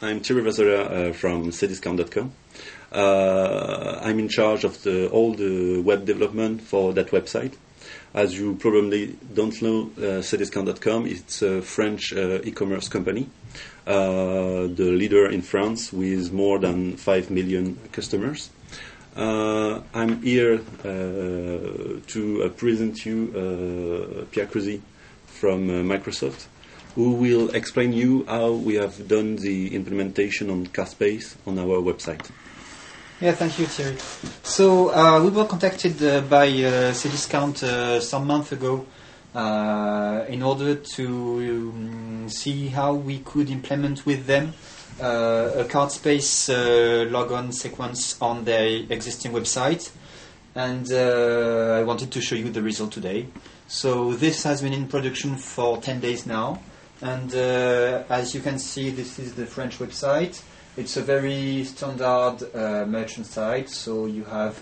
I'm Thierry Vazola from Cdiscount.com. I'm in charge of all the web development for that website. As you probably don't know, Cdiscount.com is a French e-commerce company, the leader in France with more than 5 million customers. I'm here to present you Pierre Cruzy from Microsoft, who will explain you how we have done the implementation on CarSpace on our website. Yeah, thank you, Thierry. So we were contacted by Cdiscount some months ago in order to see how we could implement with them a CarSpace logon sequence on their existing website, and I wanted to show you the result today. So this has been in production for 10 days now, and as you can see, this is the French website. It's a very standard merchant site, so you have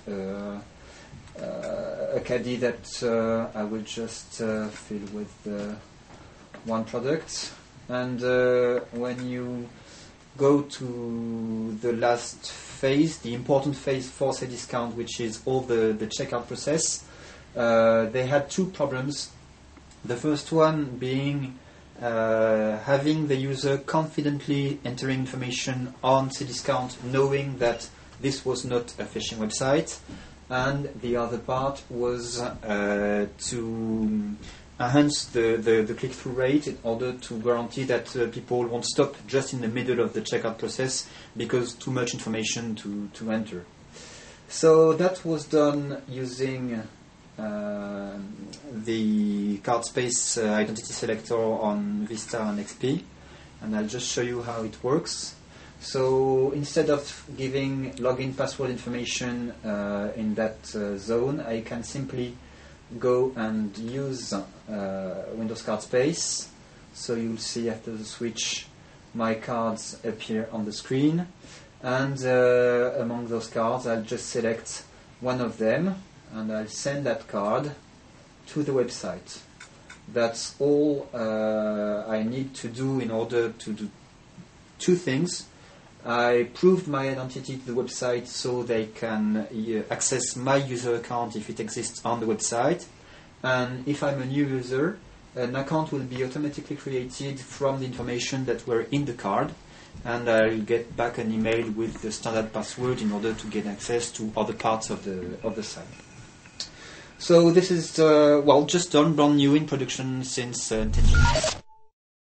a caddy that I will just fill with one product, and when you go to the last phase, the important phase for Cdiscount, which is all the checkout process, they had two problems. The first one being having the user confidently entering information on Cdiscount, knowing that this was not a phishing website, and the other part was to enhance the click-through rate in order to guarantee that people won't stop just in the middle of the checkout process because too much information to enter. So that was done using the CardSpace identity selector on Vista and XP, and I'll just show you how it works. So instead of giving login password information in that zone, I can simply go and use Windows CardSpace. So you'll see after the switch my cards appear on the screen, and among those cards I'll just select one of them and I'll send that card to the website. That's all I need to do in order to do two things. I proved my identity to the website so they can access my user account if it exists on the website. And if I'm a new user, an account will be automatically created from the information that were in the card, and I'll get back an email with the standard password in order to get access to other parts of the site. So this is just done, brand new in production since 10 years.